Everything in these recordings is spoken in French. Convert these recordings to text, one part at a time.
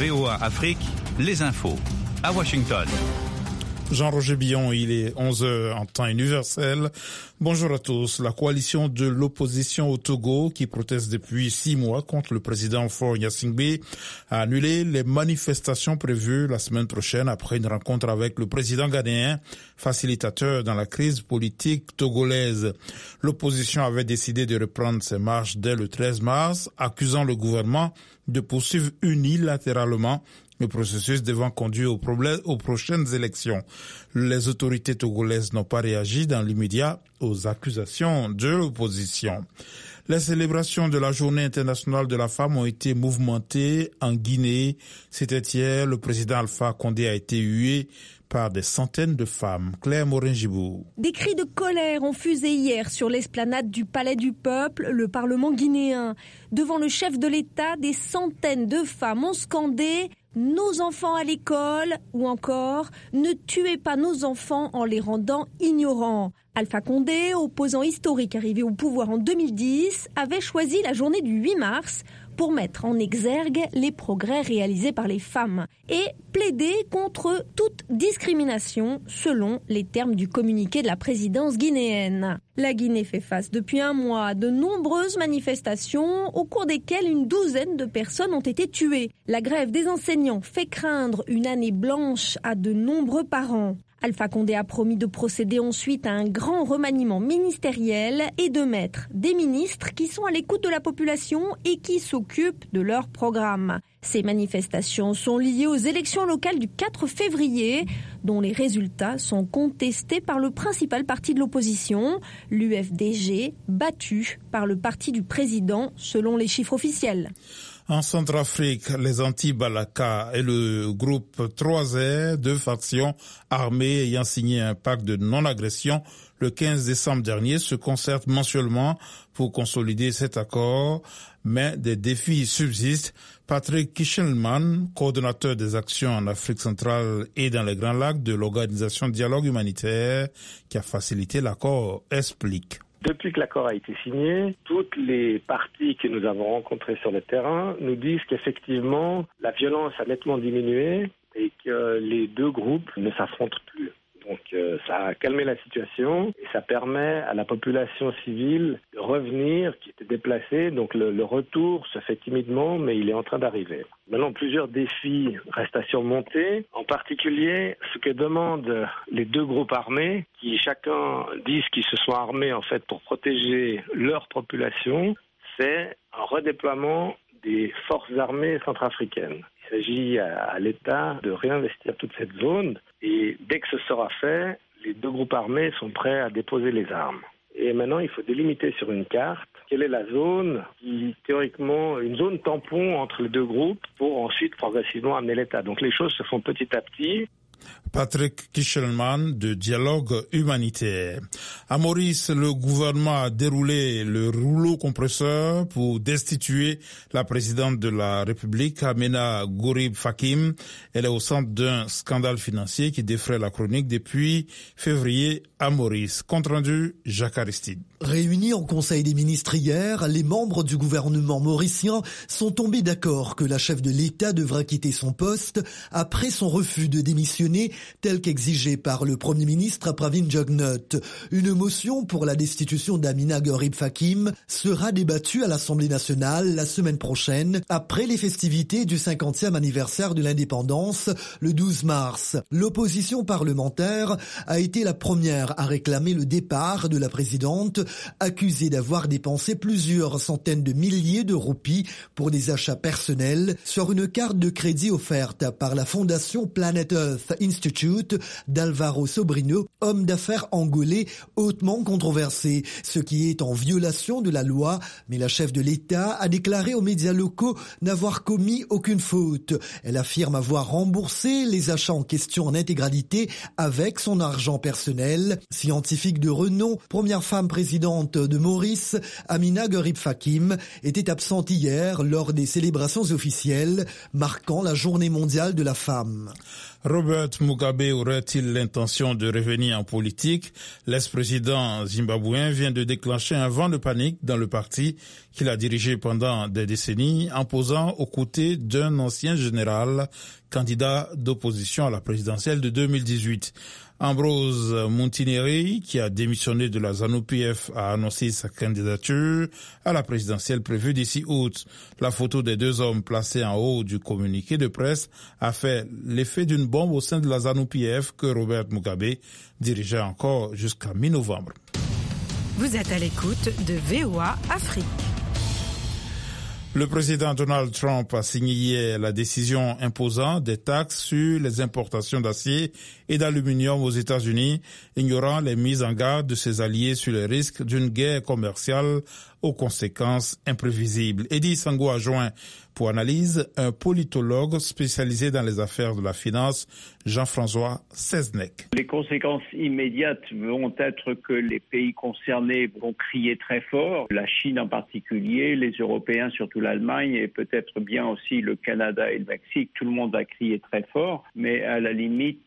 VOA Afrique, les infos. À Washington. Jean-Roger Billon, il est 11h en temps universel. Bonjour à tous. La coalition de l'opposition au Togo, qui proteste depuis 6 mois contre le président Faure Gnassingbé, a annulé les manifestations prévues la semaine prochaine après une rencontre avec le président ghanéen, facilitateur dans la crise politique togolaise. L'opposition avait décidé de reprendre ses marches dès le 13 mars, accusant le gouvernement de poursuivre unilatéralement le processus devant conduire aux prochaines élections. Les autorités togolaises n'ont pas réagi dans l'immédiat aux accusations de l'opposition. Les célébrations de la Journée internationale de la femme ont été mouvementées en Guinée. C'était hier, le président Alpha Condé a été hué par des centaines de femmes. Claire Morin-Gibou. Des cris de colère ont fusé hier sur l'esplanade du Palais du Peuple, le Parlement guinéen. Devant le chef de l'État, des centaines de femmes ont scandé « Nos enfants à l'école » ou encore « Ne tuez pas nos enfants en les rendant ignorants ». Alpha Condé, opposant historique arrivé au pouvoir en 2010, avait choisi la journée du 8 mars pour mettre en exergue les progrès réalisés par les femmes et plaider contre toute discrimination selon les termes du communiqué de la présidence guinéenne. La Guinée fait face depuis 1 mois à de nombreuses manifestations au cours desquelles une douzaine de personnes ont été tuées. La grève des enseignants fait craindre une année blanche à de nombreux parents. Alpha Condé a promis de procéder ensuite à un grand remaniement ministériel et de mettre des ministres qui sont à l'écoute de la population et qui s'occupent de leur programme. Ces manifestations sont liées aux élections locales du 4 février, dont les résultats sont contestés par le principal parti de l'opposition, l'UFDG, battu par le parti du président selon les chiffres officiels. En Centrafrique, les anti-Balaka et le groupe 3R, 2 factions armées ayant signé un pacte de non-agression le 15 décembre dernier, se concertent mensuellement pour consolider cet accord, mais des défis subsistent. Patrick Kichelman, coordonnateur des actions en Afrique centrale et dans les Grands Lacs de l'organisation Dialogue humanitaire qui a facilité l'accord, explique. Depuis que l'accord a été signé, toutes les parties que nous avons rencontrées sur le terrain nous disent qu'effectivement, la violence a nettement diminué et que les 2 groupes ne s'affrontent plus. Donc ça a calmé la situation et ça permet à la population civile de revenir, qui était déplacée. Donc le retour se fait timidement, mais il est en train d'arriver. Maintenant, plusieurs défis restent à surmonter, en particulier ce que demandent les 2 groupes armés, qui chacun disent qu'ils se sont armés en fait pour protéger leur population, c'est un redéploiement des forces armées centrafricaines. Il s'agit à l'État de réinvestir toute cette zone et dès que ce sera fait, les 2 groupes armés sont prêts à déposer les armes. Et maintenant, il faut délimiter sur une carte quelle est la zone qui, théoriquement, une zone tampon entre les 2 groupes pour ensuite progressivement amener l'État. Donc les choses se font petit à petit. Patrick Kichelman de Dialogue humanitaire. À Maurice, le gouvernement a déroulé le rouleau compresseur pour destituer la présidente de la République, Amina Gourib Fakim. Elle est au centre d'un scandale financier qui défraie la chronique depuis février à Maurice. Compte rendu, Jacques Aristide. Réunis en Conseil des ministres hier, les membres du gouvernement mauricien sont tombés d'accord que la chef de l'État devra quitter son poste après son refus de démissionner tel qu'exigé par le Premier ministre Pravin Jugnauth. Une motion pour la destitution d'Amina Gourib Fakim sera débattue à l'Assemblée nationale la semaine prochaine après les festivités du 50e anniversaire de l'indépendance le 12 mars. L'opposition parlementaire a été la première à réclamer le départ de la présidente, accusée d'avoir dépensé plusieurs centaines de milliers de roupies pour des achats personnels sur une carte de crédit offerte par la fondation Planet Earth Institute d'Alvaro Sobrino, homme d'affaires angolais hautement controversé, ce qui est en violation de la loi, mais la chef de l'État a déclaré aux médias locaux n'avoir commis aucune faute. Elle affirme avoir remboursé les achats en question en intégralité avec son argent personnel. Scientifique de renom, première femme présidente de Maurice, Amina Gourib Fakim était absente hier lors des célébrations officielles marquant la Journée mondiale de la femme. Robert Mugabe aurait-il l'intention de revenir États-Unis en politique, l'ex-président zimbabwéen vient de déclencher un vent de panique dans le parti qu'il a dirigé pendant des décennies en posant aux côtés d'un ancien général candidat d'opposition à la présidentielle de 2018. Ambrose Montineri, qui a démissionné de la ZANU-PF, a annoncé sa candidature à la présidentielle prévue d'ici août. La photo des deux hommes placée en haut du communiqué de presse a fait l'effet d'une bombe au sein de la ZANU-PF que Robert Mugabe dirigeait encore jusqu'à mi-novembre. Vous êtes à l'écoute de VOA Afrique. Le président Donald Trump a signé hier la décision imposant des taxes sur les importations d'acier et d'aluminium aux États-Unis, ignorant les mises en garde de ses alliés sur les risques d'une guerre commerciale aux conséquences imprévisibles. Eddie Sango a joint pour analyse un politologue spécialisé dans les affaires de la finance, Jean-François Seznec. Les conséquences immédiates vont être que les pays concernés vont crier très fort, la Chine en particulier, les Européens, surtout l'Allemagne et peut-être bien aussi le Canada et le Mexique. Tout le monde va crier très fort, mais à la limite,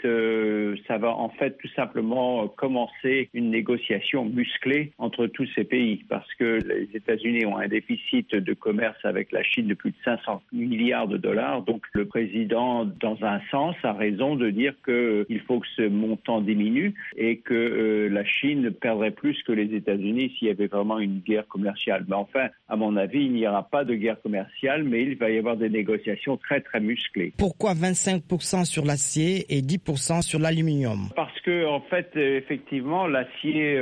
ça va en fait tout simplement commencer une négociation musclée entre tous ces pays parce que les États-Unis ont un déficit de commerce avec la Chine de plus de 500 milliards de dollars. Donc le président, dans un sens, a raison de dire qu'il faut que ce montant diminue et que la Chine perdrait plus que les États-Unis s'il y avait vraiment une guerre commerciale. Mais enfin, à mon avis, il n'y aura pas de guerre commerciale, mais il va y avoir des négociations très très musclées. Pourquoi 25% sur l'acier et 10% sur l'aluminium? Parce que en fait, effectivement, l'acier,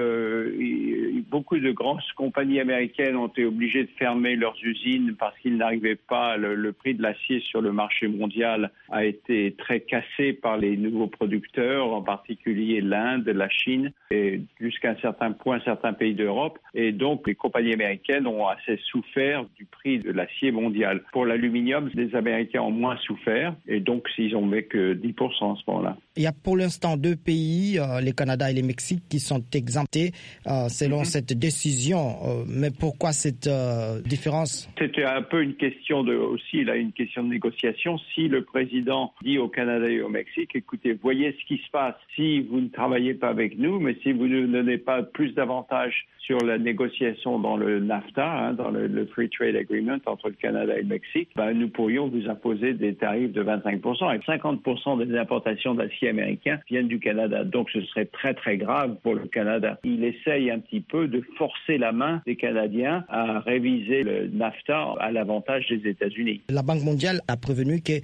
beaucoup de grandes compagnies américaines ont été obligées de fermer leurs usines parce qu'ils n'arrivaient pas, le prix de l'acier sur le marché mondial a été très cassé par les nouveaux producteurs, en particulier l'Inde, la Chine et jusqu'à un certain point certains pays d'Europe. Et donc les compagnies américaines ont assez souffert du prix de l'acier mondial. Pour l'aluminium, les Américains ont moins souffert et donc ils ont mis que 10% à ce moment-là. Il y a pour l'instant deux pays, le Canada et le Mexique, qui sont exemptés selon cette décision. Mais pourquoi cette différence? C'était un peu une question une question de négociation. Si le président dit au Canada et au Mexique, écoutez, voyez ce qui se passe. Si vous ne travaillez pas avec nous, mais si vous ne donnez pas plus d'avantages sur la négociation dans le NAFTA, dans le Free Trade Agreement entre le Canada et le Mexique, nous pourrions vous imposer des tarifs de 25%. Et 50% des importations d'acier américain viennent du Canada. Donc ce serait très très grave pour le Canada. Il essaye un petit peu de forcer la main des Canadiens à réviser le NAFTA à l'avantage des États-Unis. La Banque mondiale a prévenu que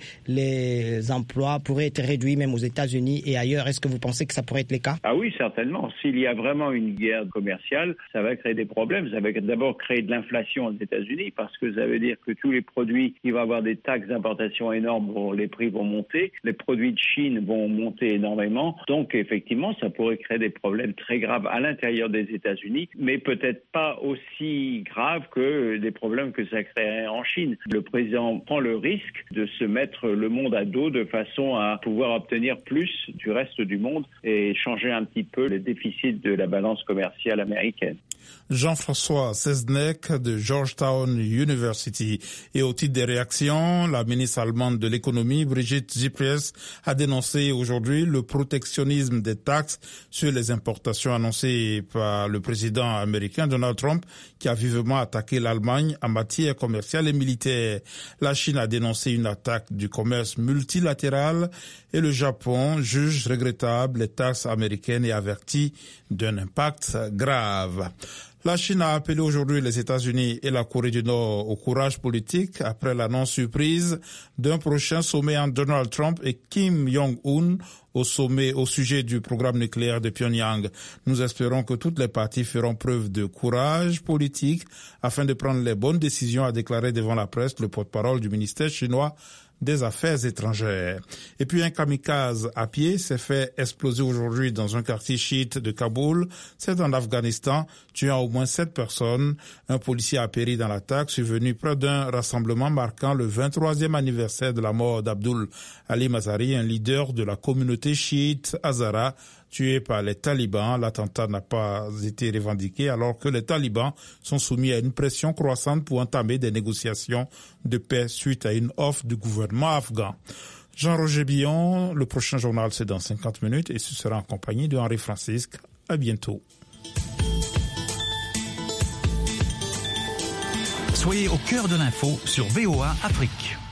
les emplois pourraient être réduits même aux États-Unis et ailleurs. Est-ce que vous pensez que ça pourrait être le cas? Ah oui, certainement. S'il y a vraiment une guerre commerciale, ça va créer des problèmes. Ça va d'abord créer de l'inflation aux États-Unis parce que ça veut dire que tous les produits qui vont avoir des taxes d'importation énormes, les prix vont monter. Les produits de Chine vont monter énormément. Donc effectivement, ça pourrait créer des problèmes très graves à l'intérieur des États-Unis, mais peut-être pas aussi graves que des problèmes que ça créerait en Chine. Le président prend le risque de se mettre le monde à dos de façon à pouvoir obtenir plus du reste du monde et changer un petit peu le déficit de la balance commerciale américaine. Jean-François Seznec de Georgetown University. Et au titre des réactions, la ministre allemande de l'économie, Brigitte Zypries, a dénoncé aujourd'hui le protectionnisme des taxes sur les importations annoncées par le président américain Donald Trump, qui a vivement attaqué l'Allemagne en matière commerciale et militaire. La Chine a dénoncé une attaque du commerce multilatéral et le Japon juge regrettable les taxes américaines et avertit d'un impact grave. La Chine a appelé aujourd'hui les États-Unis et la Corée du Nord au courage politique après l'annonce surprise d'un prochain sommet entre Donald Trump et Kim Jong-un au sujet du programme nucléaire de Pyongyang. Nous espérons que toutes les parties feront preuve de courage politique afin de prendre les bonnes décisions, a déclaré devant la presse le porte-parole du ministère chinois des Affaires étrangères. Et puis un kamikaze à pied s'est fait exploser aujourd'hui dans un quartier chiite de Kaboul. C'est en Afghanistan, tuant au moins 7 personnes. Un policier a péri dans l'attaque survenue près d'un rassemblement marquant le 23e anniversaire de la mort d'Abdul Ali Mazari, un leader de la communauté chiite Hazara, tué par les talibans. L'attentat n'a pas été revendiqué alors que les talibans sont soumis à une pression croissante pour entamer des négociations de paix suite à une offre du gouvernement afghan. Jean-Roger Billon, le prochain journal c'est dans 50 minutes et ce sera en compagnie de Henri Francisque. À bientôt. Soyez au cœur de l'info sur VOA Afrique.